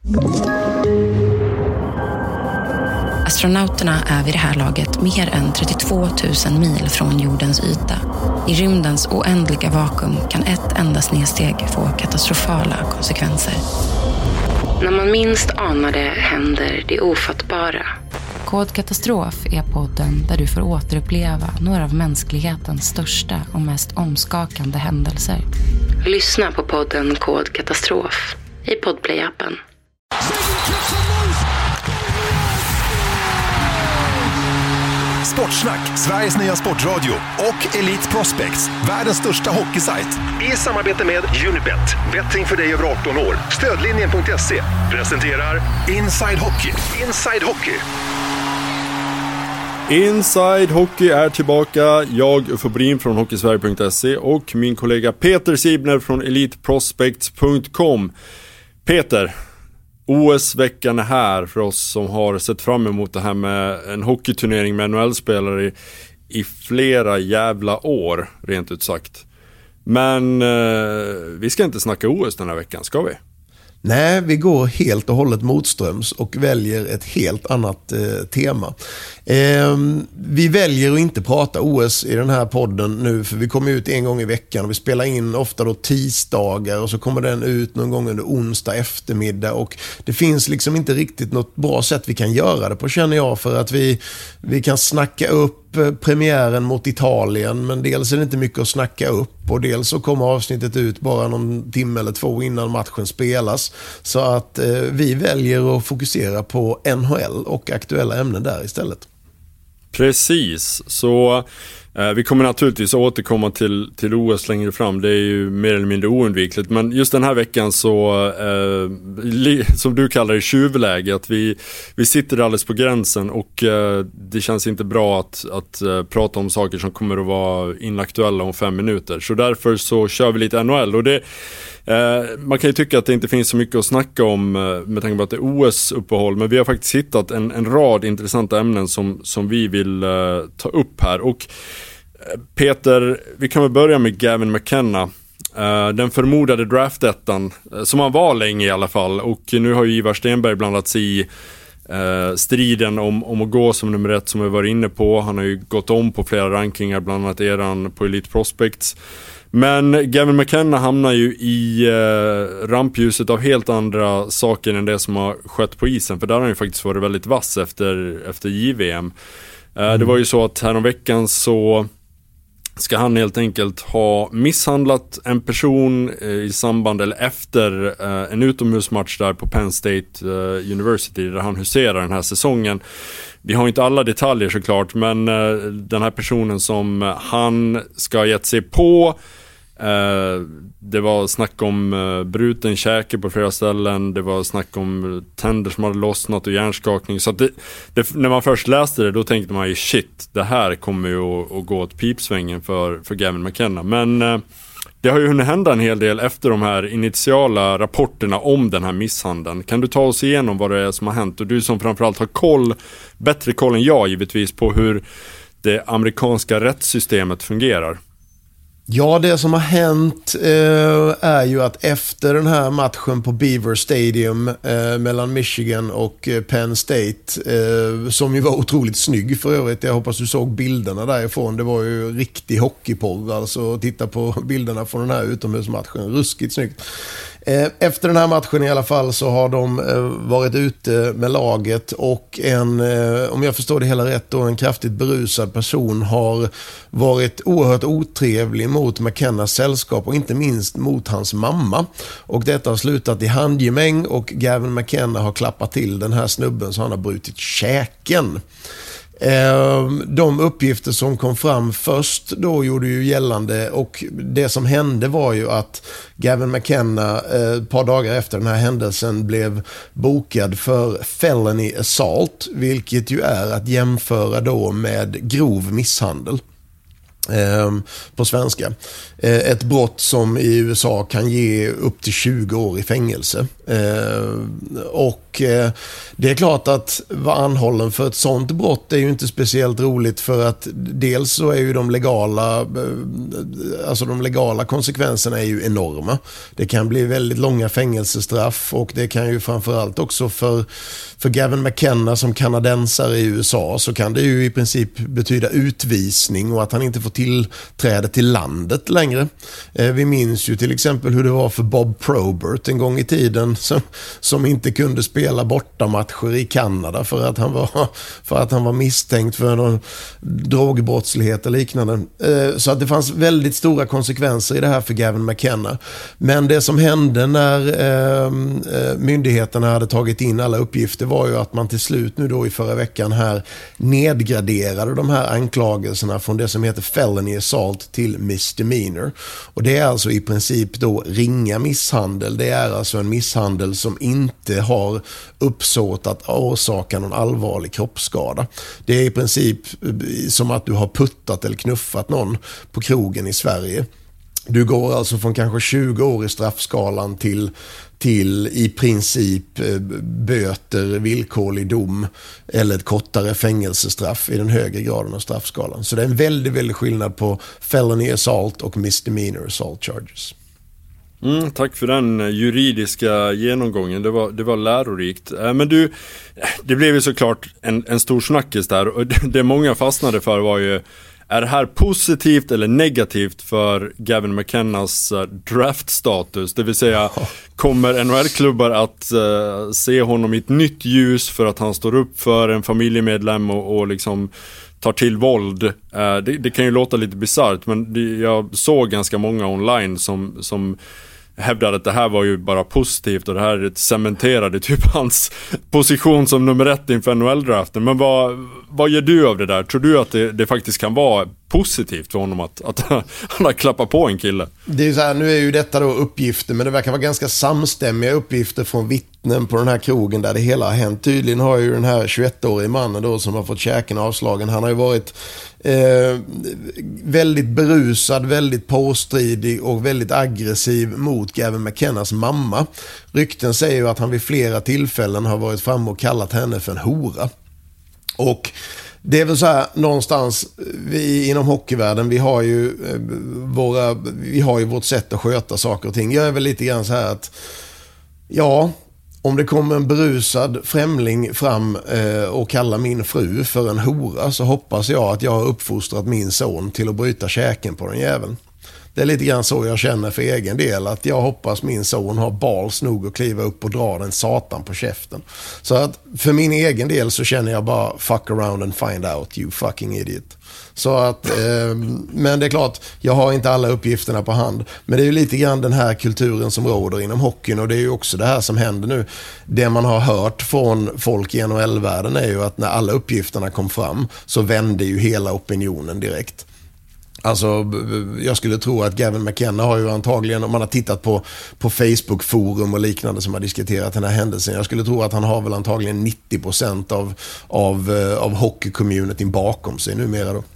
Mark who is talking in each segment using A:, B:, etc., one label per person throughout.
A: Astronauterna är vid det här laget mer än 32 000 mil från jordens yta. I rymdens oändliga vakuum kan ett enda snedsteg få katastrofala konsekvenser. När man minst anar det händer det ofattbara. Kod Katastrof är podden där du får återuppleva några av mänsklighetens största och mest omskakande händelser. Lyssna på podden Kod Katastrof i Podplay-appen.
B: Sportsnack, Sveriges nya sportradio och Elite Prospects, världens största hockeysajt. I samarbete med Unibet, betting för dig över 18 år. Stödlinjen.se presenterar Inside Hockey. Inside Hockey.
C: Inside Hockey är tillbaka. Jag, Uffe Brin från hockeysverige.se och min kollega Peter Sibner från eliteprospects.com. Peter, OS-veckan är här för oss som har sett fram emot det här med en hockeyturnering med NHL-spelare i flera jävla år, rent ut sagt. Men vi ska inte snacka OS den här veckan, ska vi?
D: Nej, vi går helt och hållet motströms och väljer ett helt annat tema. Vi väljer att inte prata OS i den här podden nu, för vi kommer ut en gång i veckan och vi spelar in ofta då tisdagar och så kommer den ut någon gång under onsdag eftermiddag, och det finns liksom inte riktigt något bra sätt vi kan göra det på, känner jag, för att vi kan snacka upp premiären mot Italien, men dels är det inte mycket att snacka upp och dels så kommer avsnittet ut bara någon timme eller två innan matchen spelas, så att vi väljer att fokusera på NHL och aktuella ämnen där istället.
C: Precis, så vi kommer naturligtvis återkomma till OS längre fram. Det är ju mer eller mindre oundvikligt. Men just den här veckan så, som du kallar det, tjuvläge. Att vi sitter alldeles på gränsen och det känns inte bra att prata om saker som kommer att vara inaktuella om 5 minuter. Så därför så kör vi lite NHL. Och det, man kan ju tycka att det inte finns så mycket att snacka om med tanke på att det är OS-uppehåll. Men vi har faktiskt hittat en rad intressanta ämnen som vi vill ta upp här. Och Peter, vi kan väl börja med Gavin McKenna. Den förmodade draftettan, som han var länge i alla fall. Och nu har ju Ivar Stenberg blandats i striden om att gå som nummer 1, som vi var inne på. Han har ju gått om på flera rankingar, bland annat eran på Elite Prospects. Men Gavin McKenna hamnar ju i rampljuset av helt andra saker än det som har skett på isen. För där har han ju faktiskt varit väldigt vass efter JVM. Det var ju så att häromveckan så ska han helt enkelt ha misshandlat en person i samband eller efter en utomhusmatch där på Penn State University, där han huserar den här säsongen. Vi har inte alla detaljer såklart, men den här personen som han ska ha gett sig på, det var snack om bruten käke på flera ställen, det var snack om tänder som hade lossnat och hjärnskakning. Så att när man först läste det, då tänkte man ju shit, det här kommer ju att gå åt pipsvängen för Gavin McKenna. Men det har ju hunnit hända en hel del efter de här initiala rapporterna om den här misshandeln. Kan du ta oss igenom vad det är som har hänt? Och du som framförallt har bättre koll än jag givetvis, på hur det amerikanska rättssystemet fungerar.
D: Ja, det som har hänt är ju att efter den här matchen på Beaver Stadium mellan Michigan och Penn State, som ju var otroligt snygg för övrigt, jag hoppas du såg bilderna därifrån, det var ju riktig hockeyporr, alltså titta på bilderna från den här utomhusmatchen, ruskigt snyggt. Efter den här matchen i alla fall så har de varit ute med laget, och om jag förstår det hela rätt då, en kraftigt berusad person har varit oerhört otrevlig mot McKennas sällskap och inte minst mot hans mamma. Och detta har slutat i handgemäng, och Gavin McKenna har klappat till den här snubben så han har brutit käken. De uppgifter som kom fram först då gjorde ju gällande, och det som hände var ju att Gavin McKenna ett par dagar efter den här händelsen blev bokad för felony assault, vilket ju är att jämföra då med grov misshandel på svenska. Ett brott som i USA kan ge upp till 20 år i fängelse. Och Det är klart att vara anhållen för ett sånt brott är ju inte speciellt roligt, för att dels så är ju de legala konsekvenserna är ju enorma. Det kan bli väldigt långa fängelsestraff, och det kan ju framförallt också för Gavin McKenna som kanadensare i USA, så kan det ju i princip betyda utvisning och att han inte får tillträde till landet längre. Vi minns ju till exempel hur det var för Bob Probert en gång i tiden som inte kunde spela bortamatcher i Kanada för att han var misstänkt för någon drogbrottslighet och liknande. Så att det fanns väldigt stora konsekvenser i det här för Gavin McKenna. Men det som hände när myndigheterna hade tagit in alla uppgifter var ju att man till slut nu då i förra veckan här nedgraderade de här anklagelserna från det som heter felony assault till misdemeanor. Och det är alltså i princip då ringa misshandel. Det är alltså en misshandel som inte har uppsåt att orsaka någon allvarlig kroppsskada. Det är i princip som att du har puttat eller knuffat någon på krogen i Sverige. Du går alltså från kanske 20 år i straffskalan till i princip böter, villkorlig dom eller ett kortare fängelsestraff i den högre graden av straffskalan. Så det är en väldigt, väldigt skillnad på felony assault och misdemeanor assault charges.
C: Tack för den juridiska genomgången, det var lärorikt. Men du, det blev ju såklart en stor snackis där, och det många fastnade för var ju: är det här positivt eller negativt för Gavin McKennas draftstatus? Det vill säga, kommer NHL-klubbar att se honom i ett nytt ljus för att han står upp för en familjemedlem och liksom tar till våld? Det kan ju låta lite bizarrt, men jag såg ganska många online som hävdade att det här var ju bara positivt, och det här cementerade typ hans position som nummer 1 inför NHL-draften. Men vad gör du av det där? Tror du att det faktiskt kan vara positivt för honom att han har klappat på en kille?
D: Det är så här, nu är ju detta då uppgifter, men det verkar vara ganska samstämmiga uppgifter från vittnen på den här krogen där det hela har hänt. Tydligen har ju den här 21-årige mannen då som har fått käken avslagen, han har ju varit väldigt berusad, väldigt påstridig och väldigt aggressiv mot Gavin McKennas mamma. Rykten säger ju att han vid flera tillfällen har varit framme och kallat henne för en hora. Och det är väl så här någonstans, vi inom hockeyvärlden, vi har ju vårt sätt att sköta saker och ting. Jag är väl lite grann så här att om det kommer en berusad främling fram och kallar min fru för en hora, så hoppas jag att jag har uppfostrat min son till att bryta käken på den jäveln. Det är lite grann så jag känner för egen del, att jag hoppas min son har balls nog att kliva upp och dra den satan på käften. Så att för min egen del så känner jag bara fuck around and find out, you fucking idiot. Så att, men det är klart, jag har inte alla uppgifterna på hand. Men det är ju lite grann den här kulturen som råder inom hockeyn, och det är ju också det här som händer nu. Det man har hört från folk i NHL-världen är ju att när alla uppgifterna kom fram så vände ju hela opinionen direkt. Alltså, jag skulle tro att Gavin McKenna har ju antagligen, om man har tittat på Facebook-forum och liknande som har diskuterat den här händelsen, jag skulle tro att han har väl antagligen 90% av hockey-communityn bakom sig numera då.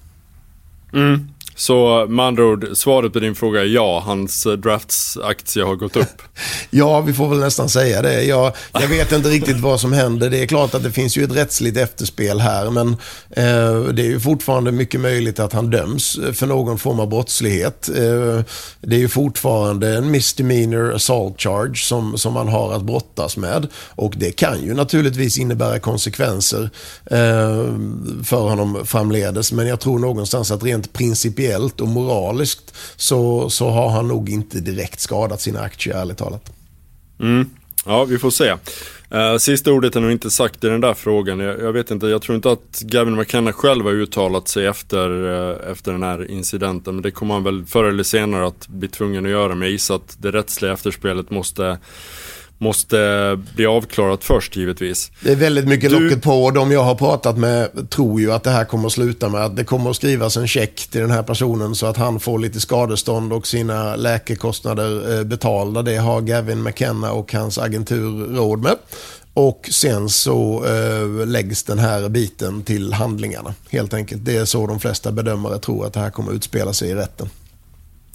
C: Så med andra ord, svaret på din fråga är ja, hans draftsaktie har gått upp.
D: Ja, vi får väl nästan säga det. Jag vet inte riktigt vad som händer. Det är klart att det finns ju ett rättsligt efterspel här, men det är ju fortfarande mycket möjligt att han döms för någon form av brottslighet. Det är ju fortfarande en misdemeanor assault charge som man har att brottas med, och det kan ju naturligtvis innebära konsekvenser för honom framledes, men jag tror någonstans att rent principiellt och moraliskt så har han nog inte direkt skadat sina aktier, ärligt talat.
C: Ja, vi får se. Sista ordet är nog inte sagt i den där frågan. Jag vet inte, jag tror inte att Gavin McKenna själv har uttalat sig efter den här incidenten, men det kommer han väl förr eller senare att bli tvungen att göra. Men jag gissar att det rättsliga efterspelet måste bli avklarat först, givetvis. Det
D: är väldigt mycket locket på, och de jag har pratat med tror ju att det här kommer att sluta med att det kommer att skrivas en check till den här personen så att han får lite skadestånd och sina läkekostnader betalda. Det har Gavin McKenna och hans agentur råd med. Och sen så läggs den här biten till handlingarna, helt enkelt. Det är så de flesta bedömare tror att det här kommer att utspela sig i rätten.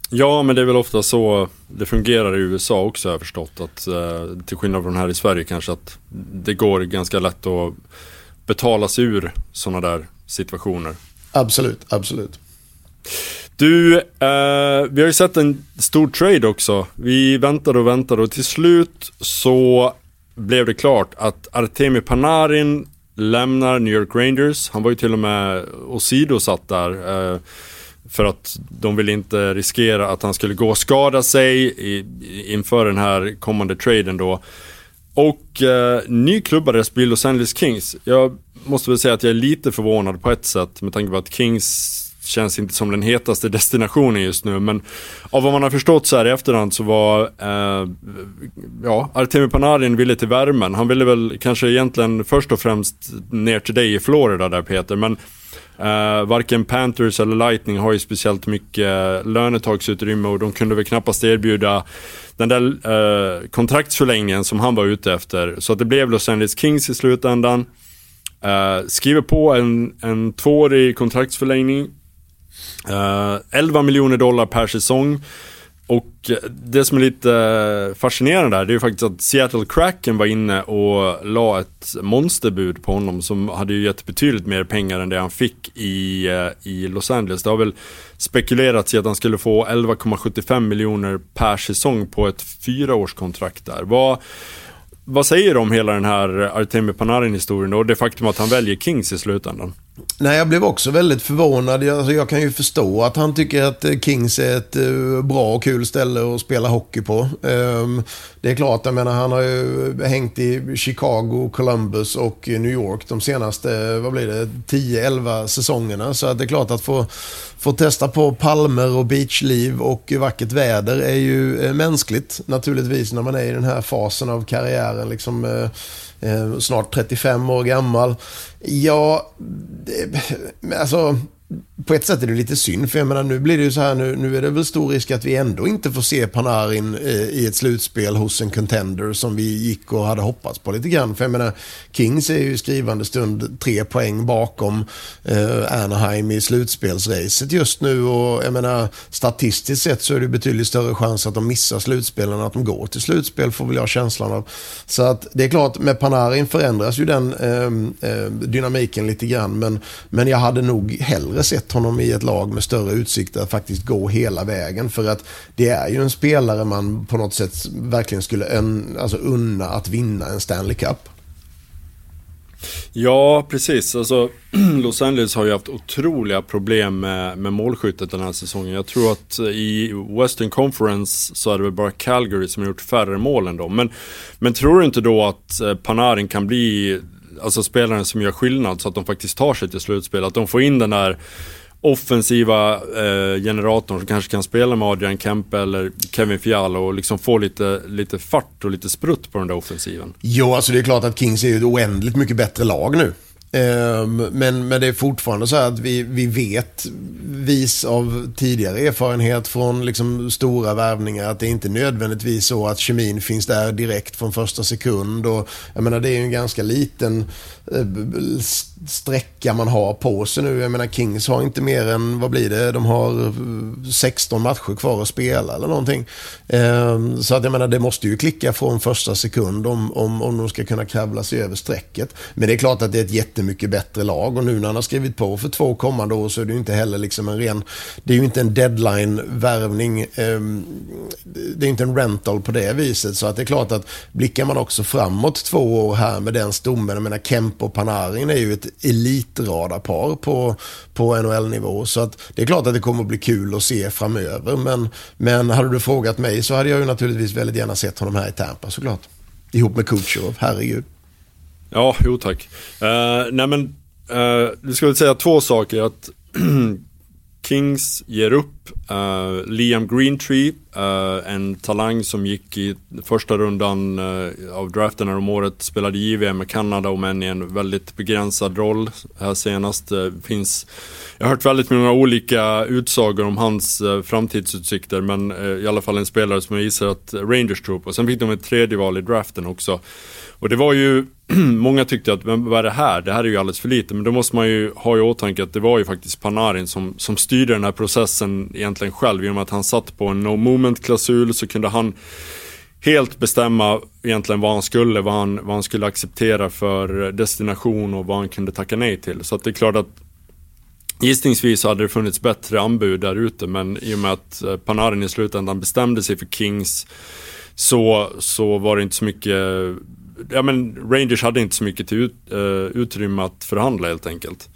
C: Ja, men det är väl ofta så det fungerar i USA också, har jag förstått. Att, till skillnad från här i Sverige kanske, att det går ganska lätt att betala sig ur sådana där situationer.
D: Absolut.
C: Du, vi har ju sett en stor trade också. Vi väntade och till slut så blev det klart att Artemi Panarin lämnar New York Rangers. Han var ju till och med åsidosatt där för att de ville inte riskera att han skulle gå och skada sig inför den här kommande traden då. Och nyklubbades blir Los Angeles Kings. Jag måste väl säga att jag är lite förvånad på ett sätt med tanke på att Kings känns inte som den hetaste destinationen just nu, men av vad man har förstått så här i efterhand så var Artemi Panarin ville till värmen. Han ville väl kanske egentligen först och främst ner till dig i Florida där, Peter, men varken Panthers eller Lightning har ju speciellt mycket lönetagsutrymme och de kunde väl knappast erbjuda den där kontraktsförlängningen som han var ute efter. Så att det blev Los Angeles Kings i slutändan. Skriver på en 2-årig kontraktsförlängning, $11 miljoner per säsong. Och det som är lite fascinerande där, det är ju faktiskt att Seattle Kraken var inne och la ett monsterbud på honom som hade ju gett betydligt mer pengar än det han fick i Los Angeles. Det har väl spekulerats i att han skulle få 11,75 miljoner per säsong på ett 4-årskontrakt där. Vad säger du om hela den här Artemi Panarin-historien och det faktum att han väljer Kings i slutändan?
D: Nej, jag blev också väldigt förvånad. Jag kan ju förstå att han tycker att Kings är ett bra och kul ställe att spela hockey på. Det är klart, jag menar, han har ju hängt i Chicago, Columbus och New York de senaste, 10-11 säsongerna. Så att det är klart att få testa på palmer och beachliv och vackert väder är ju mänskligt. Naturligtvis när man är i den här fasen av karriären, liksom snart 35 år gammal. Ja, alltså på ett sätt är det lite synd, för jag menar, nu blir det ju så här, nu är det väl stor risk att vi ändå inte får se Panarin i ett slutspel hos en contender som vi gick och hade hoppats på lite grann. För jag menar, Kings är ju i skrivande stund 3 poäng bakom Anaheim i slutspelsracet just nu, och jag menar, statistiskt sett så är det betydligt större chans att de missar slutspelen än att de går till slutspel, får väl jag känslan av. Så att det är klart, med Panarin förändras ju den dynamiken lite grann, men jag hade nog hellre sett honom i ett lag med större utsikter att faktiskt gå hela vägen, för att det är ju en spelare man på något sätt verkligen skulle unna att vinna en Stanley Cup.
C: Ja, precis. Alltså, Los Angeles har ju haft otroliga problem med målskyttet den här säsongen. Jag tror att i Western Conference så är det väl bara Calgary som har gjort färre mål än dem. Men tror du inte då att Panarin kan bli spelaren som gör skillnad så att de faktiskt tar sig till slutspel? Att de får in den där offensiva generatorn som kanske kan spela med Adrian Kempe eller Kevin Fiala och liksom få lite fart och lite sprutt på den där offensiven.
D: Jo, alltså det är klart att Kings är ju ett oändligt mycket bättre lag nu. Men det är fortfarande så här att vi vet, vis av tidigare erfarenhet från liksom stora värvningar, att det är inte nödvändigtvis så att kemin finns där direkt från första sekund. Och jag menar, det är ju en ganska liten sträcka man har på sig nu. Jag menar, Kings har inte mer än, vad blir det? De har 16 matcher kvar att spela eller någonting. Så att jag menar, det måste ju klicka från första sekund om de ska kunna kravla sig över strecket. Men det är klart att det är ett jättemycket bättre lag, och nu när han har skrivit på för 2 kommande år så är det ju inte heller liksom det är ju inte en deadline-värvning, det är inte en rental på det viset. Så att det är klart att blickar man också framåt 2 år här med den stommen, jag menar, Kempe och Panarin är ju ett elitradarpar på NHL-nivå, så att det är klart att det kommer att bli kul att se framöver, men hade du frågat mig så hade jag ju naturligtvis väldigt gärna sett honom här i Tampa, såklart, ihop med Kucherov, herregud.
C: Ja, jo tack. Du ska väl säga 2 saker. Att Kings ger upp Liam Greentree, en talang som gick i första rundan av draften här om året, spelade JVM med Kanada och men i en väldigt begränsad roll här senast. Jag har hört väldigt många olika utsagor om hans framtidsutsikter, men i alla fall en spelare som jag gissar att Rangers tror på. Sen fick de ett 3:e val i draften också. Och det var ju, många tyckte att vad är det här? Det här är ju alldeles för lite. Men då måste man ju ha i åtanke att det var ju faktiskt Panarin som styrde den här processen egentligen själv. Genom att han satt på en no moment-klausul så kunde han helt bestämma egentligen vad han skulle acceptera för destination och vad han kunde tacka nej till. Så att det är klart att gissningsvis hade det funnits bättre anbud där ute, men i och med att Panarin i slutändan bestämde sig för Kings så var det inte så mycket, Rangers hade inte så mycket till utrymme att förhandla helt enkelt.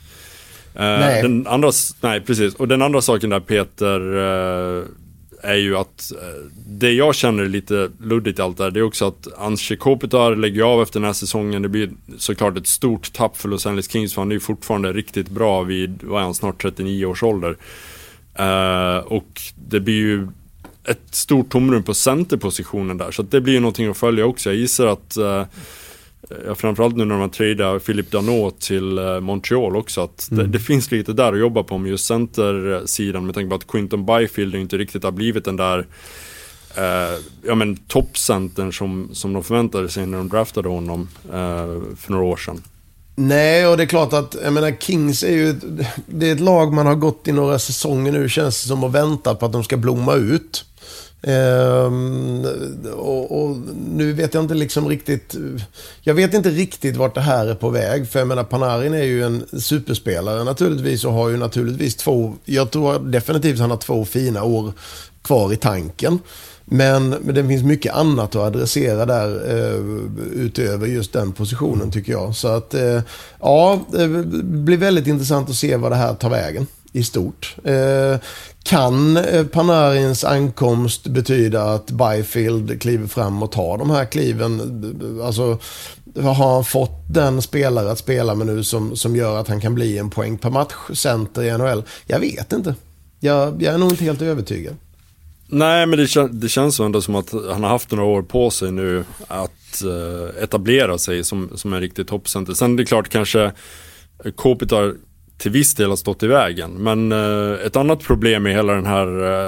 C: Precis. Och den andra saken där, Peter, är ju att det jag känner lite luddigt i allt där, det är också att Anze Kopitar lägger av efter den här säsongen. Det blir såklart ett stort tapp för Los Angeles Kings, för han är ju fortfarande riktigt bra vid, vad är han, snart 39 års ålder. Och det blir ju ett stort tomrum på centerpositionen där, så att det blir ju någonting att följa också. Jag gissar att framförallt nu när man tradar Philippe Danault till Montreal också, att det finns lite där att jobba på med just centersidan, med tanke på att Quinton Byfield inte riktigt har blivit den där toppcentern som de förväntade sig när de draftade honom för några år sedan.
D: Nej, och det är klart att Kings är ju det är ett lag man har gått i några säsonger nu, känns det som, att vänta på att de ska blomma ut. Och nu vet jag inte liksom riktigt, jag vet inte riktigt vart det här är på väg, för jag menar, Panarin är ju en superspelare naturligtvis, och har ju naturligtvis jag tror definitivt han har 2 fina år kvar i tanken. Men det finns mycket annat att adressera där utöver just den positionen, tycker jag. Så att det blir väldigt intressant att se vad det här tar vägen i stort. Kan Panarins ankomst betyda att Byfield kliver fram och tar de här kliven? Alltså, har han fått den spelare att spela med nu som gör att han kan bli en poäng per matchcenter i NHL? Jag vet inte. Jag är nog inte helt övertygad.
C: Nej, men det känns ändå som att han har haft några år på sig nu att etablera sig som en riktig toppcenter. Sen är det klart, kanske Kopitar till viss del har stått i vägen. Men ett annat problem med hela den här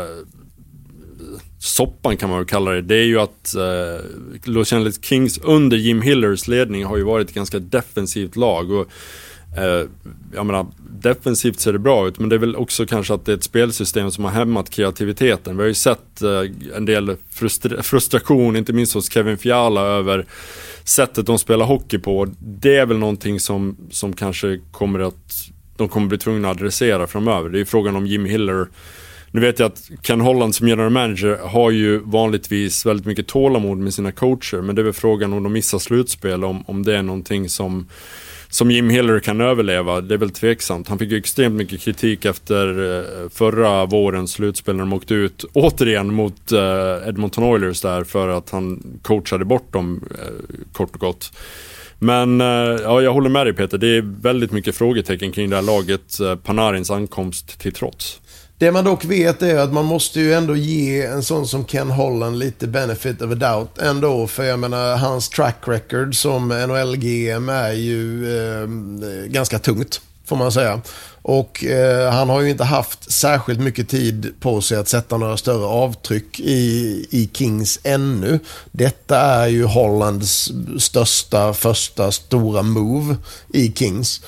C: soppan, kan man väl kalla det är ju att Los Angeles Kings under Jim Hillers ledning har ju varit ett ganska defensivt lag. Och jag menar, defensivt ser det bra ut, men det är väl också kanske att det är ett spelsystem som har hämmat kreativiteten. Vi har ju sett en del frustration, inte minst hos Kevin Fiala, över sättet de spelar hockey på. Det är väl någonting som kanske de kommer bli tvungna att adressera framöver. Det är ju frågan om Jim Hiller. Nu vet jag att Ken Holland som general manager har ju vanligtvis väldigt mycket tålamod med sina coacher, men det är väl frågan om de missar slutspel, om det är någonting som Jim Hiller kan överleva. Det är väl tveksamt. Han fick ju extremt mycket kritik efter förra vårens slutspel när de åkte ut återigen mot Edmonton Oilers där, för att han coachade bort dem kort och gott. Men jag håller med dig, Peter. Det är väldigt mycket frågetecken kring det här laget, Panarins ankomst till trots.
D: Det man dock vet är att man måste ju ändå ge en sån som Ken Holland lite benefit of a doubt ändå, för jag menar, hans track record som NHL-GM är ju ganska tungt, får man säga. Och han har ju inte haft särskilt mycket tid på sig att sätta några större avtryck i Kings ännu. Detta är ju Hollands första stora move i Kings.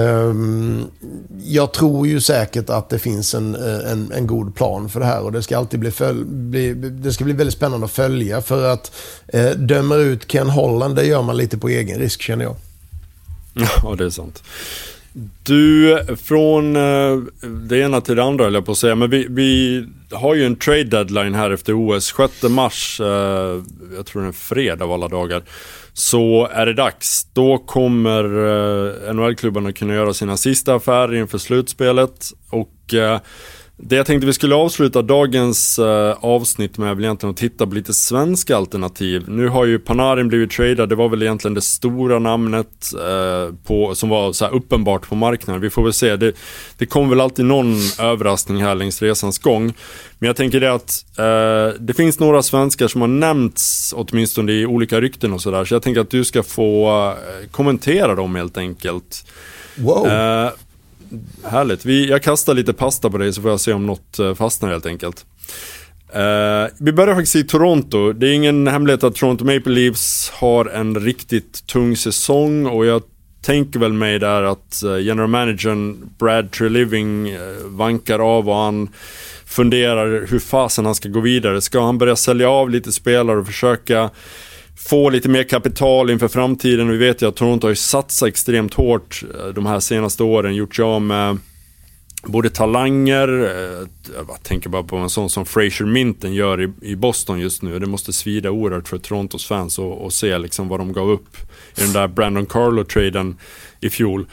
D: Jag tror ju säkert att det finns en god plan för det här, och det ska alltid det ska bli väldigt spännande att följa, för att döma ut Ken Holland, det gör man lite på egen risk, känner jag.
C: Ja, det är sant. Du, från det ena till det andra, höll jag på att säga, men vi har ju en trade deadline här efter OS, 6 mars, jag tror det är en fredag av alla dagar, så är det dags. Då kommer NHL-klubbarna kunna göra sina sista affärer inför slutspelet, och det jag tänkte vi skulle avsluta dagens avsnitt med är väl egentligen att titta på lite svenska alternativ. Nu har ju Panarin blivit tradad, det var väl egentligen det stora namnet som var så här uppenbart på marknaden. Vi får väl se, det kommer väl alltid någon överraskning här längs resans gång. Men jag tänker det att det finns några svenskar som har nämnts åtminstone i olika rykten och sådär. Så jag tänker att du ska få kommentera dem helt enkelt.
D: Wow.
C: Härligt. Jag kastar lite pasta på dig så får jag se om något fastnar helt enkelt. Vi börjar faktiskt i Toronto. Det är ingen hemlighet att Toronto Maple Leafs har en riktigt tung säsong, och jag tänker väl mig där att general managern Brad Treliving vankar av och han funderar hur fasen han ska gå vidare. Ska han börja sälja av lite spelare och försöka få lite mer kapital inför framtiden? Vi vet ju att Toronto har ju satsat extremt hårt de här senaste åren, gjort sig av med både talanger, jag tänker bara på en sån som Fraser Minten gör i Boston just nu. Det måste svida oerhört för Torontos fans och se liksom vad de gav upp i den där Brandon Carlo-traden i fjol.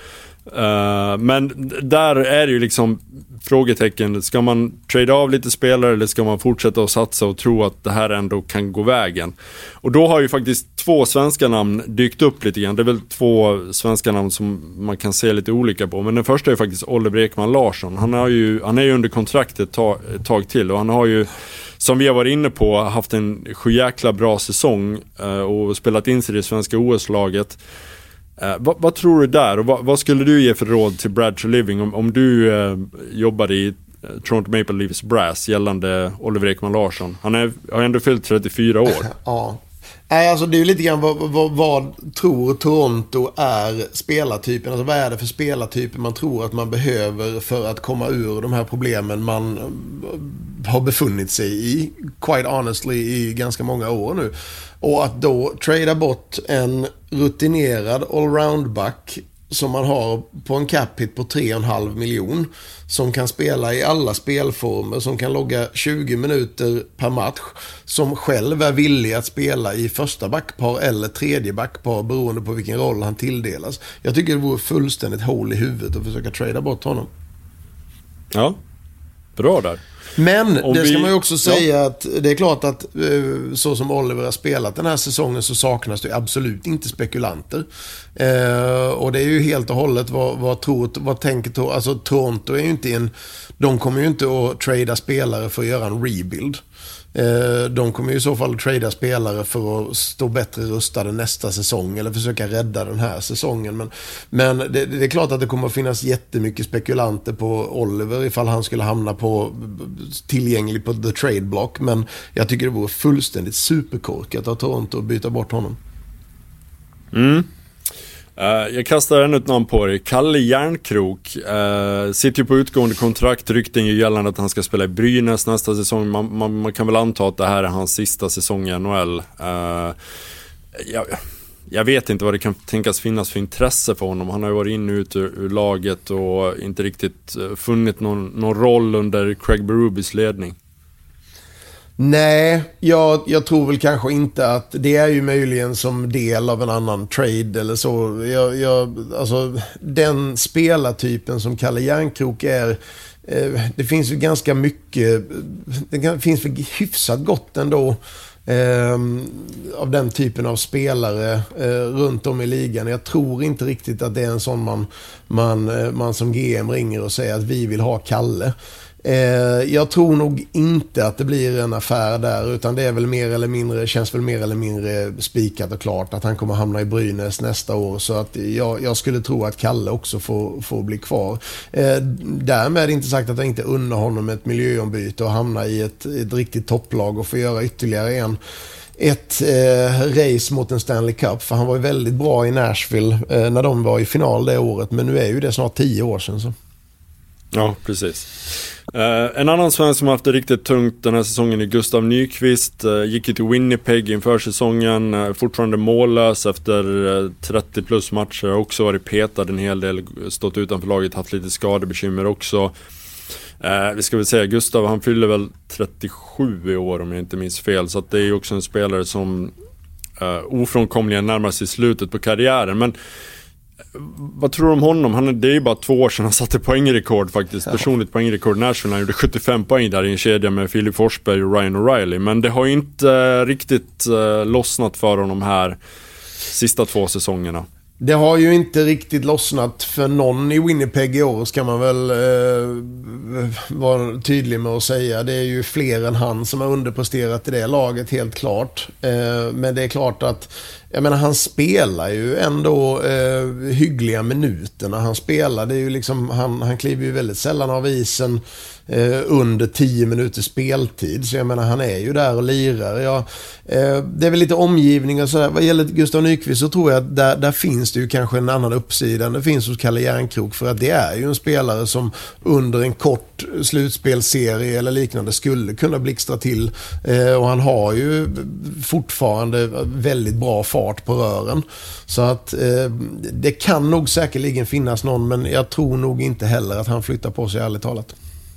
C: Men där är det ju liksom frågetecken. Ska man trade av lite spelare eller ska man fortsätta att satsa och tro att det här ändå kan gå vägen? Och då har ju faktiskt 2 svenska namn dykt upp lite grann. Det är väl 2 svenska namn som man kan se lite olika på. Men den första är faktiskt Oliver Ekman Larsson. Han är ju under kontrakt ett tag till, och han har ju, som vi har varit inne på, haft en jäkla bra säsong och spelat in sig i det svenska OS-laget. Vad tror du där, och vad skulle du ge för råd till Brad Treliving om du jobbade i Toronto Maple Leafs Brass gällande Oliver Ekman Larsson? Han har ändå fyllt 34 år.
D: Ja. Nej, alltså det är ju lite grann vad tror Toronto är spelartypen, alltså vad är det för spelartyper man tror att man behöver för att komma ur de här problemen man har befunnit sig i, quite honestly, i ganska många år nu. Och att då trada bort en rutinerad allround-back som man har på en cap hit på 3,5 miljoner, som kan spela i alla spelformer, som kan logga 20 minuter per match, som själv är villig att spela i första backpar eller tredje backpar beroende på vilken roll han tilldelas. Jag tycker det vore fullständigt hål i huvudet att försöka trada bort honom.
C: Ja, bra där.
D: Men det ska man ju också säga att det är klart att så som Oliver har spelat den här säsongen så saknas det absolut inte spekulanter. Och det är ju helt och hållet vad tänker alltså Toronto är ju inte de kommer ju inte att trada spelare för att göra en rebuild. De kommer ju i så fall att trada spelare för att stå bättre rustade nästa säsong eller försöka rädda den här säsongen. Men det är klart att det kommer att finnas jättemycket spekulanter på Oliver ifall han skulle hamna tillgänglig på the trade block. Men jag tycker det vore fullständigt superkorkat av Toronto att byta bort honom.
C: Jag kastar ännu ett namn på det. Kalle Järnkrok sitter ju på utgående kontrakt. Rykten ju gällande att han ska spela i Brynäs nästa säsong. Man kan väl anta att det här är hans sista säsong i NHL. Jag vet inte vad det kan tänkas finnas för intresse för honom. Han har ju varit in och ut ur laget och inte riktigt funnit någon roll under Craig Berubis ledning.
D: Nej, jag tror väl kanske inte att det är ju möjligen som del av en annan trade eller så. Alltså den spelartypen som Kalle Järnkrok är, det finns ju ganska mycket, det finns väl hyfsat gott ändå av den typen av spelare runt om i ligan. Jag tror inte riktigt att det är en sån man som GM ringer och säger att vi vill ha Kalle. Jag tror nog inte att det blir en affär där, utan det är väl känns väl mer eller mindre spikat och klart att han kommer hamna i Brynäs nästa år, så att jag skulle tro att Kalle också får bli kvar. Därmed inte sagt att jag inte unnar honom ett miljöombyte och hamna i ett riktigt topplag och få göra ytterligare ett race mot en Stanley Cup, för han var ju väldigt bra i Nashville när de var i final det året, men nu är ju det snart 10 år sedan så.
C: Ja, precis. En annan svensk som har haft det riktigt tungt den här säsongen är Gustav Nyqvist. Gick ju till Winnipeg inför säsongen, fortfarande mållös efter 30 plus matcher. Har också varit petad en hel del, stått utanför laget, haft lite skadebekymmer också. Vi ska väl säga Gustav, han fyller väl 37 i år om jag inte minns fel, så att det är ju också en spelare som ofrånkomligen närmar sig slutet på karriären. Men vad tror du om honom? Det är ju bara 2 år sedan han satte poängrekord faktiskt. Personligt poängrekord. Nashville, han gjorde 75 poäng där i en kedja med Filip Forsberg och Ryan O'Reilly. Men det har ju inte riktigt lossnat för honom här sista 2 säsongerna.
D: Det har ju inte riktigt lossnat för någon i Winnipeg i år, ska man väl vara tydlig med att säga. Det är ju fler än han som har underpresterat i det laget, helt klart. Men det är klart att jag menar, han spelar ju ändå hyggliga minuterna. Han spelar, det är ju liksom, han kliver ju väldigt sällan av isen under 10 minuters speltid. Så jag menar, han är ju där och lirar. Det är väl lite omgivning och sådär. Vad gäller Gustav Nyqvist så tror jag att där finns det ju kanske en annan uppsida än det finns hos Kalle Järnkrok. För att det är ju en spelare som under en kort slutspelserie eller liknande skulle kunna blixtra till. Och han har ju fortfarande väldigt bra fart på rören. Så att det kan nog säkerligen finnas någon, men jag tror nog inte heller att han flyttar på sig, ärligt talat.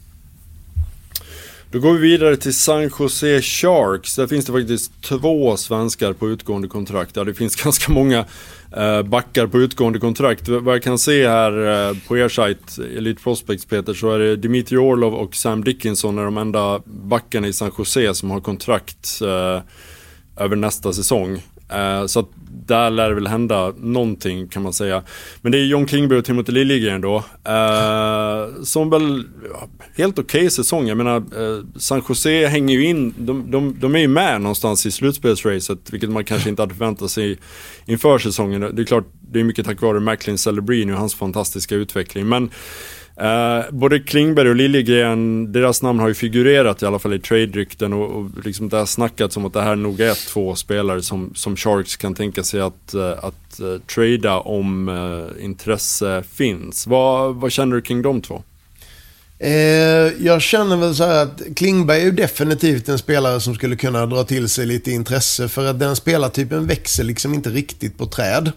C: Då går vi vidare till San Jose Sharks. Där finns det faktiskt 2 svenskar på utgående kontrakt. Ja, det finns ganska många backar på utgående kontrakt. Vad jag kan se här på er sajt, Elite Prospects, Peter, så är det Dimitri Orlov och Sam Dickinson är de enda backarna i San Jose som har kontrakt över nästa säsong. Så att där lär det väl hända någonting, kan man säga. Men det är John Klingberg och Timothy Liljegren då, som väl helt okej säsong. Jag menar, San Jose hänger ju in, de är ju med någonstans i slutspelsracet, vilket man kanske inte hade förväntat sig inför säsongen. Det är klart, det är mycket tack vare Macklin Celebrini och hans fantastiska utveckling. Men både Klingberg och Liljegren, deras namn har ju figurerat i alla fall i trade-rykten och liksom det har snackats om att det här nog är 2 spelare som Sharks kan tänka sig att trada om intresse finns. Vad känner du kring de 2?
D: Jag känner väl så här att Klingberg är ju definitivt en spelare som skulle kunna dra till sig lite intresse, för att den spelartypen växer liksom inte riktigt på träd.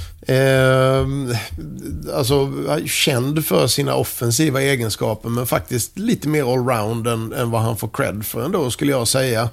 D: Alltså känd för sina offensiva egenskaper, men faktiskt lite mer allround än vad han får cred för ändå, skulle jag säga.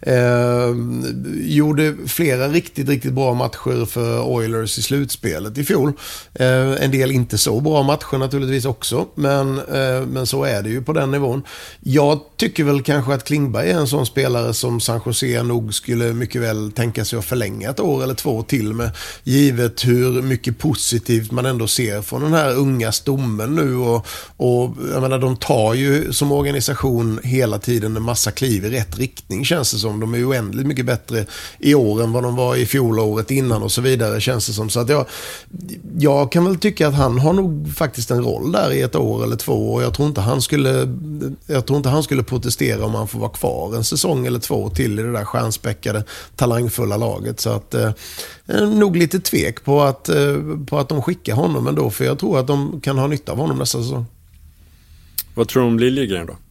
D: Gjorde flera riktigt bra matcher för Oilers i slutspelet i fjol. En del inte så bra matcher naturligtvis också, men så är det ju på den nivån. Jag tycker väl kanske att Klingberg är en sån spelare som San Jose nog skulle mycket väl tänka sig att förlänga 1 år eller 2 till med, givet hur mycket positivt man ändå ser från den här unga stommen nu, och jag menar, de tar ju som organisation hela tiden en massa kliv i rätt riktning, känns det som. De är ju oändligt mycket bättre i år än vad de var i fjolåret innan och så vidare, känns det som. Så att jag kan väl tycka att han har nog faktiskt en roll där i 1 år eller 2, och jag tror inte han skulle protestera om han får vara kvar en säsong eller 2 till i det där stjärnspäckade, talangfulla laget. Så att nog lite tvek på att de skickar honom ändå, för jag tror att de kan ha nytta av honom nästa säsong.
C: Vad tror du om Liljegren då?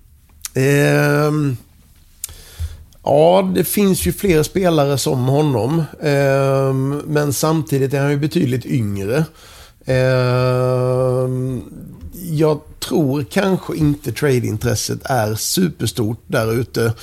D: Ja, det finns ju fler spelare som honom, men samtidigt är han ju betydligt yngre. Jag tror kanske inte trade-intresset är superstort där ute.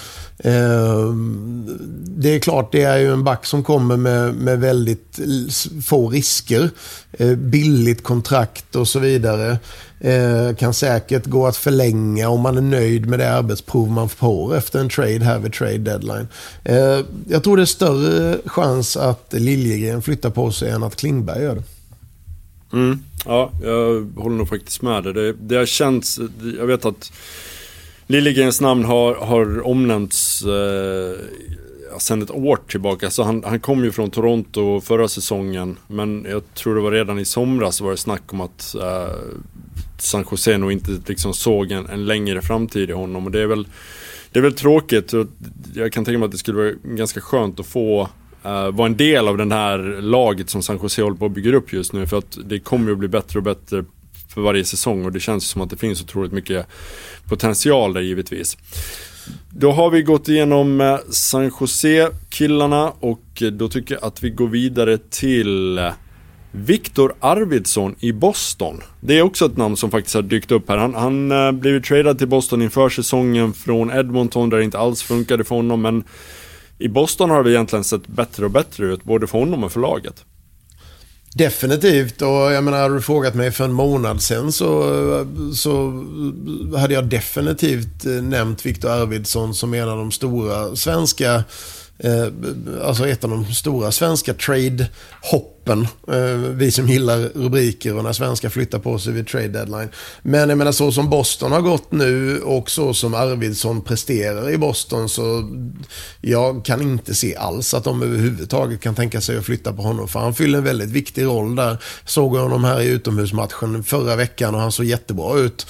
D: Det är klart, det är ju en back som kommer med väldigt få risker, billigt kontrakt och så vidare. Kan säkert gå att förlänga om man är nöjd med det arbetsprov man får efter en trade här vid trade deadline. Jag tror det är större chans att Liljegren flyttar på sig än att Klingberg gör det.
C: Ja, jag håller nog faktiskt med det har känts, jag vet att Liljegrens namn har omnämnts sedan ett år tillbaka. Så han kom ju från Toronto förra säsongen, men jag tror det var redan i somras var det snack om att San Jose nog inte liksom såg en längre framtid i honom, och det är väl tråkigt. Jag kan tänka mig att det skulle vara ganska skönt att få vara en del av den här laget som San Jose håller på att bygga upp just nu, för att det kommer att bli bättre och bättre för varje säsong, och det känns som att det finns otroligt mycket potential där givetvis. Då har vi gått igenom San Jose-killarna, och då tycker jag att vi går vidare till Victor Arvidsson i Boston. Det är också ett namn som faktiskt har dykt upp här. Han blev tradad till Boston inför säsongen från Edmonton, där det inte alls funkade för honom, men i Boston har vi egentligen sett bättre och bättre ut, både för honom och för laget.
D: Definitivt, och jag menar, hade du frågat mig för en månad sedan så hade jag definitivt nämnt Victor Arvidsson som en av de stora svenska, alltså ett av de stora svenska trade-hoppen toppen. Vi som gillar rubriker och när svenskar flyttar på sig vid trade deadline. Men jag menar, så som Boston har gått nu och så som Arvidsson presterar i Boston, så jag kan inte se alls att de överhuvudtaget kan tänka sig att flytta på honom. För han fyller en väldigt viktig roll där. Såg honom här i utomhusmatchen förra veckan och han såg jättebra ut.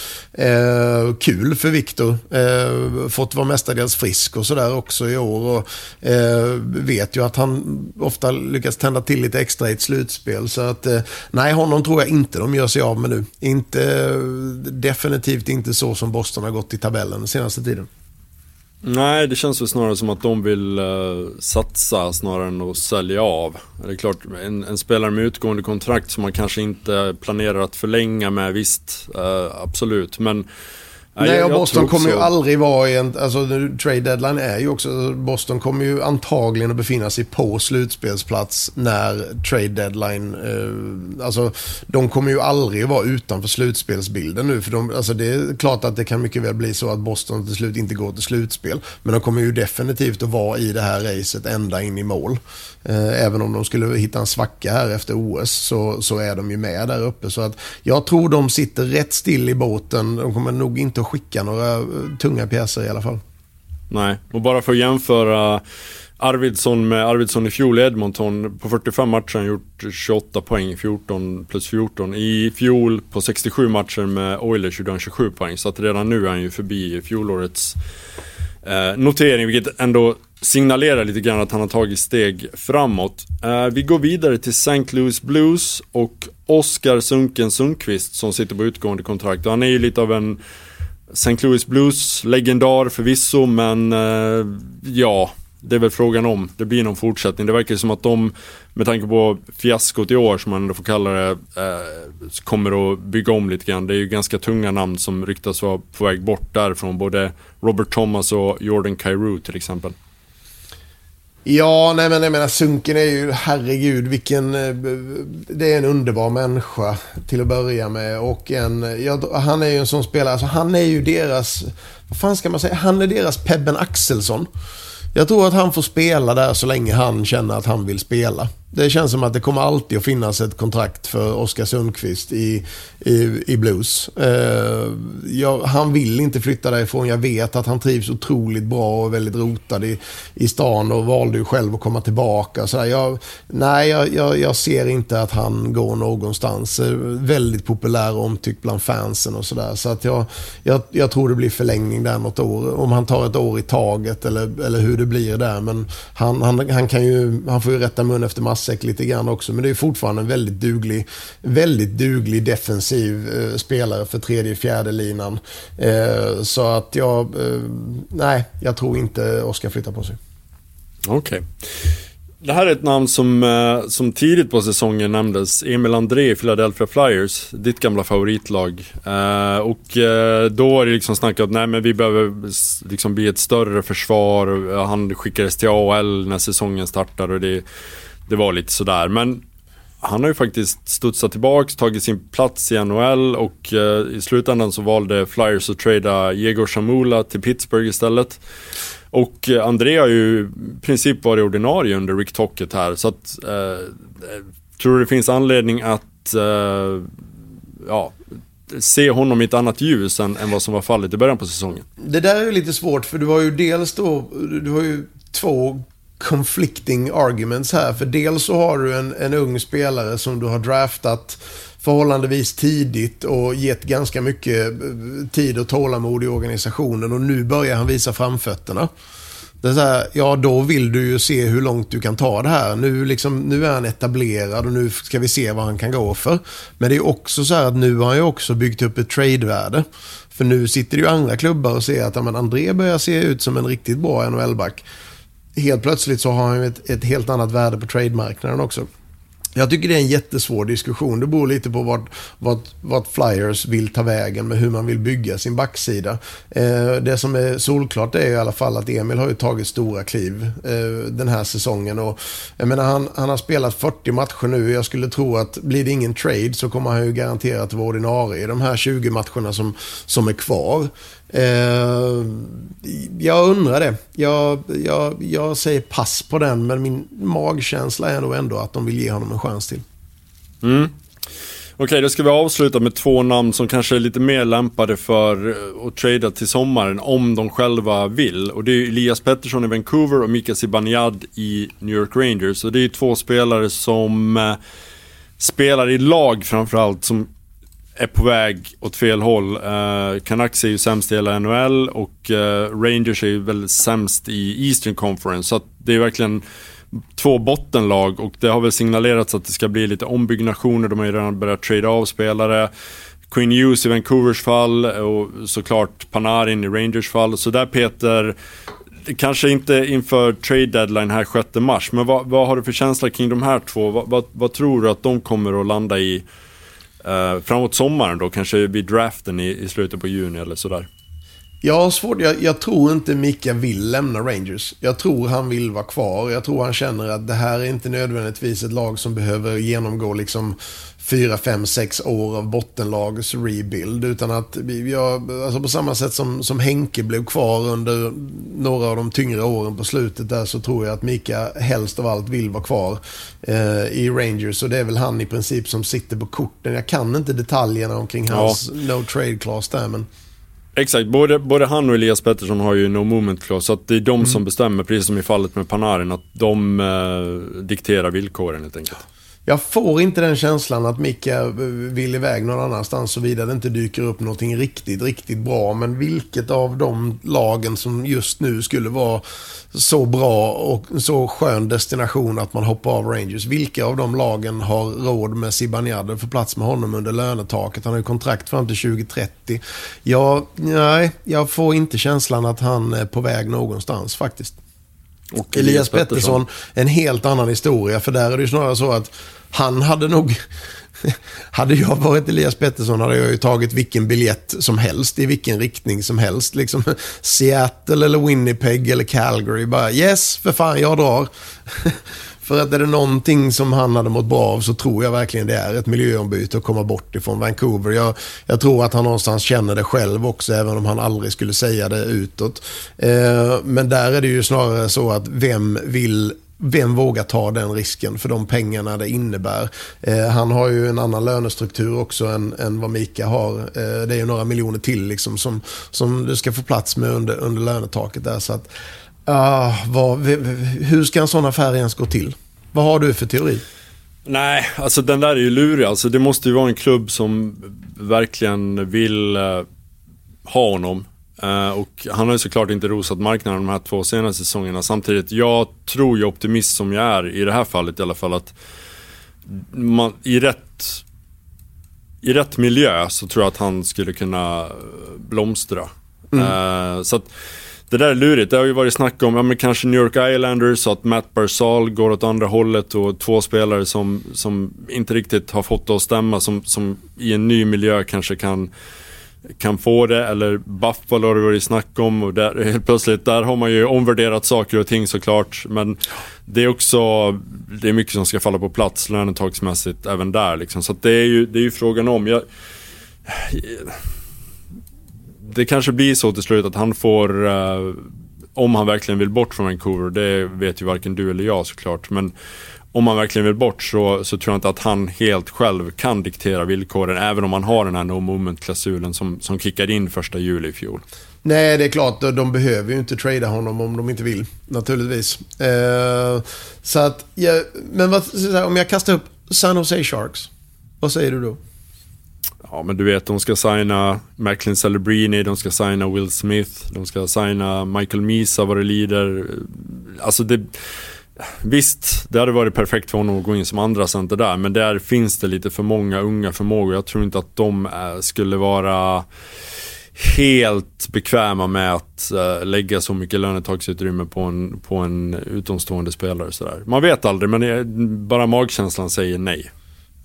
D: Kul för Victor. Fått vara mestadels frisk och sådär också i år. Och vet ju att han ofta lyckas tända till lite extra i ett slutspel. Så att nej, honom tror jag inte de gör sig av med nu. Definitivt inte så som Boston har gått i tabellen den senaste tiden.
C: Nej, det känns väl snarare som att de vill satsa snarare än att sälja av. Det är klart, en spelare med utgående kontrakt som man kanske inte planerar att förlänga med, visst, absolut. Men
D: nej, och Boston kommer ju aldrig vara i en... Alltså, trade deadline är ju också... Boston kommer ju antagligen att befinna sig på slutspelsplats när trade deadline... alltså, de kommer ju aldrig vara utanför slutspelsbilden nu. För alltså, det är klart att det kan mycket väl bli så att Boston till slut inte går till slutspel. Men de kommer ju definitivt att vara i det här racet ända in i mål. Även om de skulle hitta en svacka här efter OS så är de ju med där uppe. Så att jag tror de sitter rätt still i båten. De kommer nog inte att skicka några tunga pjäser i alla fall.
C: Nej, och bara för att jämföra Arvidsson med Arvidsson i fjol i Edmonton, på 45 matcher har han gjort 28 poäng, 14 plus 14. I fjol på 67 matcher med Oilers gjorde han 27 poäng, så att redan nu är han ju förbi fjolårets notering, vilket ändå signalerar lite grann att han har tagit steg framåt. Vi går vidare till St. Louis Blues och Oskar Sunken Sundqvist som sitter på utgående kontrakt. Han är ju lite av en St. Louis Blues-legendar förvisso, men ja, det är väl frågan om det blir någon fortsättning. Det verkar som att de, med tanke på fiaskot i år som man ändå får kalla det, kommer att bygga om lite grann. Det är ju ganska tunga namn som ryktas vara på väg bort därifrån, både Robert Thomas och Jordan Kyrou till exempel.
D: Ja, nej men jag menar, Sunken är ju, herregud, det är en underbar människa till att börja med, och han är ju en sån spelare, alltså han är ju deras, vad fan ska man säga, han är deras Pebben Axelsson. Jag tror att han får spela där så länge han känner att han vill spela. Det känns som att det kommer alltid att finnas ett kontrakt för Oskar Sundqvist i Blues. Han vill inte flytta därifrån. Jag vet att han trivs otroligt bra och väldigt rotad i stan och valde ju själv att komma tillbaka. Så jag ser inte att han går någonstans. Väldigt populär och omtyckt bland fansen och sådär. Så att jag tror det blir förlängning där något år. Om han tar ett år i taget eller hur det blir där. Men han får ju rätta mun efter massäck lite grann också, men det är fortfarande en väldigt duglig defensiv spelare för tredje och fjärde linan. Så att jag tror inte Oskar flyttar på sig. Okej.
C: Det här är ett namn som tidigt på säsongen nämndes, Emil André i Philadelphia Flyers, ditt gamla favoritlag. Och då är det liksom snackat att men vi behöver liksom bli ett större försvar. Han skickades till AHL när säsongen startade och det var lite sådär. Men han har ju faktiskt studsat tillbaka, tagit sin plats i NHL, och i slutändan så valde Flyers att trada Yegor Chamula till Pittsburgh istället. Och André har ju i princip varit ordinarie under Rick Tocchet här, så att tror det finns anledning att se honom i ett annat ljus än vad som var fallet i början på säsongen.
D: Det där är ju lite svårt, för du har ju två conflicting arguments här. För dels så har du en ung spelare som du har draftat förhållandevis tidigt och gett ganska mycket tid och tålamod i organisationen, och nu börjar han visa framfötterna. Det är så här, då vill du ju se hur långt du kan ta det här. Nu är han etablerad och nu ska vi se vad han kan gå för. Men det är också så här att nu har han ju också byggt upp ett trade-värde. För nu sitter ju andra klubbar och ser att André börjar se ut som en riktigt bra NHL-back. Helt plötsligt så har han ju ett helt annat värde på trademarknaden också. Jag tycker det är en jättesvår diskussion. Det beror lite på vad Flyers vill ta vägen med hur man vill bygga sin backsida. Det som är solklart är i alla fall att Emil har ju tagit stora kliv den här säsongen. Och jag menar, han har spelat 40 matcher nu. Jag skulle tro att blir det ingen trade så kommer han ju garanterat vara ordinarie i de här 20 matcherna som är kvar. Jag undrar det. Jag säger pass på den, men min magkänsla är nog ändå att de vill ge honom en chans till.
C: Okej, då ska vi avsluta med 2 namn som kanske är lite mer lämpade för att trada till sommaren om de själva vill. Och det är Elias Pettersson i Vancouver och Mika Zibanejad i New York Rangers. Och det är 2 spelare som spelar i lag framförallt, som är på väg åt fel håll. Canucks är ju sämst i hela NHL och Rangers är ju väldigt sämst i Eastern Conference. Så att det är verkligen 2 bottenlag, och det har väl signalerats att det ska bli lite ombyggnationer. De har ju redan börjat trada av spelare. Quinn Hughes i Vancouvers fall och såklart Panarin i Rangers fall. Så där, Peter, kanske inte inför trade deadline här 6 mars, men vad har du för känsla kring de här 2? Vad tror du att de kommer att landa i framåt sommaren då? Kanske vid draften i slutet på juni eller sådär.
D: Jag tror inte Mika vill lämna Rangers. Jag tror han vill vara kvar. Jag tror han känner att det här är inte nödvändigtvis ett lag som behöver genomgå liksom 4, 5, 6 år av bottenlags rebuild, utan att alltså på samma sätt som Henke blev kvar under några av de tyngre åren på slutet där, så tror jag att Mika helst av allt vill vara kvar i Rangers, och det är väl han i princip som sitter på korten. Jag kan inte detaljerna omkring hans no trade clause där, men
C: exakt, både han och Elias Pettersson har ju no movement clause, så att det är de som bestämmer, precis som i fallet med Panarin, att de dikterar villkoren helt enkelt.
D: Jag får inte den känslan att Mika vill iväg någon annanstans, så vidare det inte dyker upp någonting riktigt bra. Men vilket av de lagen som just nu skulle vara så bra och så skön destination att man hoppar av Rangers, vilka av de lagen har råd med Zibanejad och får plats med honom under lönetaket? Han har ju kontrakt fram till 2030. Jag får inte känslan att han är på väg någonstans faktiskt. Och Elias Pettersson, en helt annan historia, för där är det ju snarare så att han hade nog hade jag varit Elias Pettersson hade jag ju tagit vilken biljett som helst i vilken riktning som helst, liksom Seattle eller Winnipeg eller Calgary, bara yes, för fan, jag drar. För att är det någonting som han hade mått bra av, så tror jag verkligen det är ett miljöombyte att komma bort ifrån Vancouver. Jag tror att han någonstans känner det själv också, även om han aldrig skulle säga det utåt. Men där är det ju snarare så att vem vågar ta den risken för de pengarna det innebär? Han har ju en annan lönestruktur också än vad Mika har. Det är ju några miljoner till liksom, som du ska få plats med under lönetaket där. Så att, hur ska en sån affär ens gå till? Vad har du för teori?
C: Nej, alltså den där är ju lurig. Alltså, det måste ju vara en klubb som verkligen vill ha honom. Och han har ju såklart inte rosat marknaden de här 2 senaste säsongerna. Samtidigt, jag tror ju optimist som jag är i det här fallet i alla fall, att man, i rätt miljö så tror jag att han skulle kunna blomstra. Så att det där är lurigt. Det har ju varit snack om men kanske New York Islanders, så att Matt Barzal går åt andra hållet, och 2 spelare som inte riktigt har fått det att stämma, som i en ny miljö kanske kan få det, eller Buffalo har det varit snack om, och där, helt plötsligt där har man ju omvärderat saker och ting såklart, men det är mycket som ska falla på plats lönetagsmässigt även där liksom. Så att det är ju frågan om det kanske blir så till slut att han får om han verkligen vill bort från Vancouver, det vet ju varken du eller jag såklart, men om man verkligen vill bort så tror jag inte att han helt själv kan diktera villkoren, även om man har den här no movement-klausulen som kickade in 1 juli i fjol.
D: Nej, det är klart, de behöver ju inte trada honom om de inte vill, naturligtvis. Så att, men om jag kastar upp San Jose Sharks, vad säger du då?
C: Ja, men du vet, de ska signa Macklin Celebrini, de ska signa Will Smith, de ska signa Michael Misa vad det lider. Alltså visst, det hade varit perfekt för honom att gå in som andra center där, men där finns det lite för många unga förmågor. Jag tror inte att de skulle vara helt bekväma med att lägga så mycket lönetagsutrymme på en utomstående spelare. Så där. Man vet aldrig, men bara magkänslan säger nej.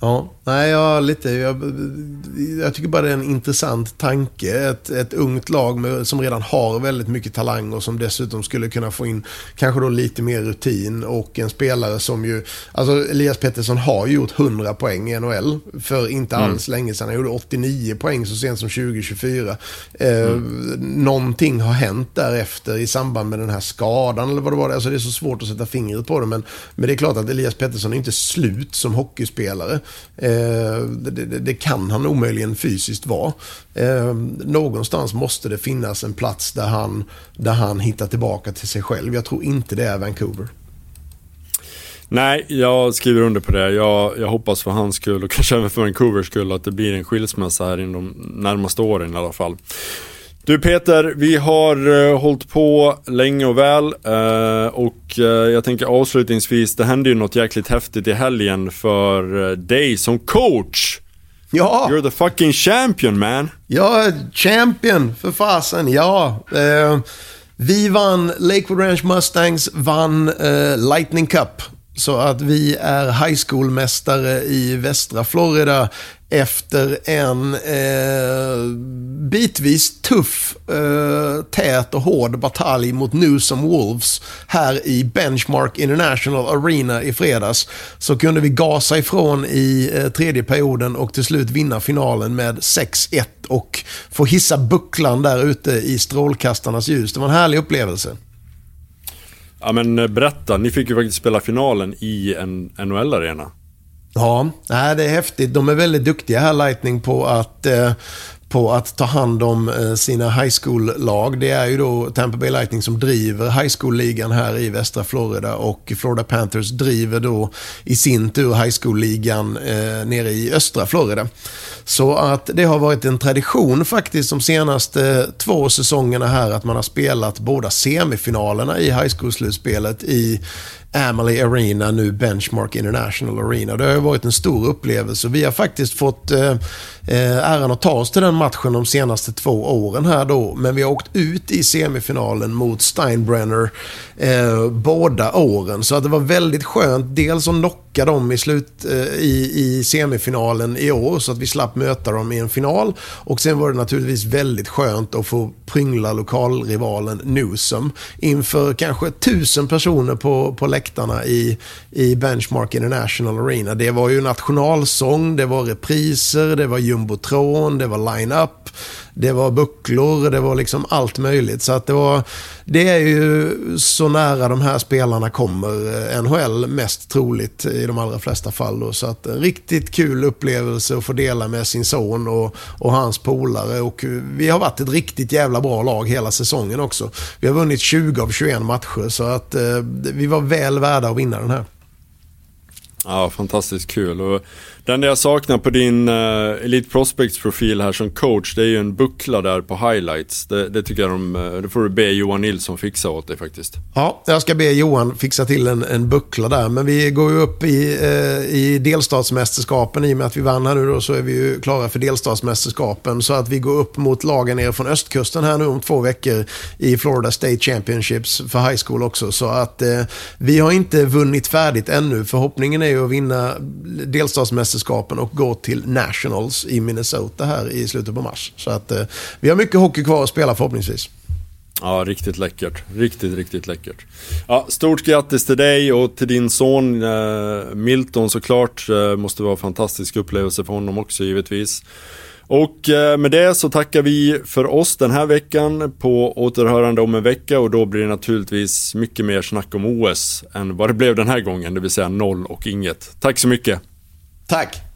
D: Ja, nej, jag tycker bara det är en intressant tanke. Ett ungt lag som redan har väldigt mycket talang och som dessutom skulle kunna få in kanske då lite mer rutin, och en spelare som ju, alltså Elias Pettersson har gjort 100 poäng i NHL för inte alls länge sedan. Han gjorde 89 poäng så sent som 2024. Någonting har hänt därefter i samband med den här skadan eller vad det var. Alltså det är så svårt att sätta fingret på det, men det är klart att Elias Pettersson är inte slut som hockeyspelare. Det kan han omöjligen fysiskt vara. Någonstans måste det finnas en plats där han hittar tillbaka till sig själv. Jag tror inte det är Vancouver.
C: Nej, jag skriver under på det. Jag hoppas för hans skull och kanske även för Vancouvers skull att det blir en skilsmässa här inom de närmaste åren i alla fall. Du Peter, vi har hållit på länge och väl och jag tänker avslutningsvis, det hände ju något jäkligt häftigt i helgen för dig som coach.
D: Ja.
C: You're the fucking champion, man.
D: Ja, champion för fasen, ja. Vi vann, Lakewood Ranch Mustangs vann Lightning Cup. Så att vi är high school-mästare i västra Florida efter en bitvis tuff, tät och hård batalj mot Newsom Wolves här i Benchmark International Arena i fredags. Så kunde vi gasa ifrån i tredje perioden och till slut vinna finalen med 6-1 och få hissa bucklan där ute i strålkastarnas ljus. Det var en härlig upplevelse.
C: Ja, men berätta, ni fick ju faktiskt spela finalen i en NHL-arena.
D: Ja, det är häftigt. De är väldigt duktiga här, Lightning, på att ta hand om sina high school-lag. Det är ju då Tampa Bay Lightning som driver high school-ligan här i västra Florida, och Florida Panthers driver då i sin tur high school-ligan nere i östra Florida. Så att det har varit en tradition faktiskt de senaste 2 säsongerna här att man har spelat båda semifinalerna i high school-slutspelet i Amalie Arena, nu Benchmark International Arena. Det har varit en stor upplevelse. Vi har faktiskt fått äran att ta oss till den matchen de senaste 2 åren här då, men vi har åkt ut i semifinalen mot Steinbrenner båda åren, så att det var väldigt skönt dels att knocka dem i semifinalen i år så att vi slapp möta dem i en final, och sen var det naturligtvis väldigt skönt att få pryngla lokalrivalen Newsom inför kanske 1000 personer på läktarna i Benchmark International Arena. Det var ju nationalsång, det var repriser, det var jumbotron, det var line-up, det var bucklor, det var liksom allt möjligt. Så att det är ju så nära de här spelarna kommer NHL mest troligt i de allra flesta fall då. Så att en riktigt kul upplevelse att få dela med sin son och hans polare, och vi har varit ett riktigt jävla bra lag hela säsongen också. Vi har vunnit 20 av 21 matcher, så att vi var väl värda att vinna den här.
C: Ja, fantastiskt kul. Och den jag saknar på din Elite Prospects-profil här som coach, det är ju en buckla där på highlights. Det tycker jag det får du be Johan Nilsson fixa åt dig faktiskt. Ja,
D: jag ska be Johan fixa till en buckla där. Men vi går ju upp i delstatsmästerskapen. I och med att vi vann här nu då, så är vi ju klara för delstatsmästerskapen. Så att vi går upp mot lagen ner från östkusten här nu om 2 veckor i Florida State Championships för high school också. Så att vi har inte vunnit färdigt ännu. Förhoppningen är ju att vinna delstatsmästerskapen och gå till Nationals i Minnesota här i slutet på mars. Så att vi har mycket hockey kvar att spela förhoppningsvis.
C: Ja, riktigt läckert. Riktigt läckert. Ja, stort grattis till dig och till din son Milton såklart. Måste vara en fantastisk upplevelse för honom också givetvis. Och med det så tackar vi för oss den här veckan, på återhörande om en vecka, och då blir det naturligtvis mycket mer snack om OS än vad det blev den här gången, det vill säga 0 och inget. Tack så mycket.
D: Tack.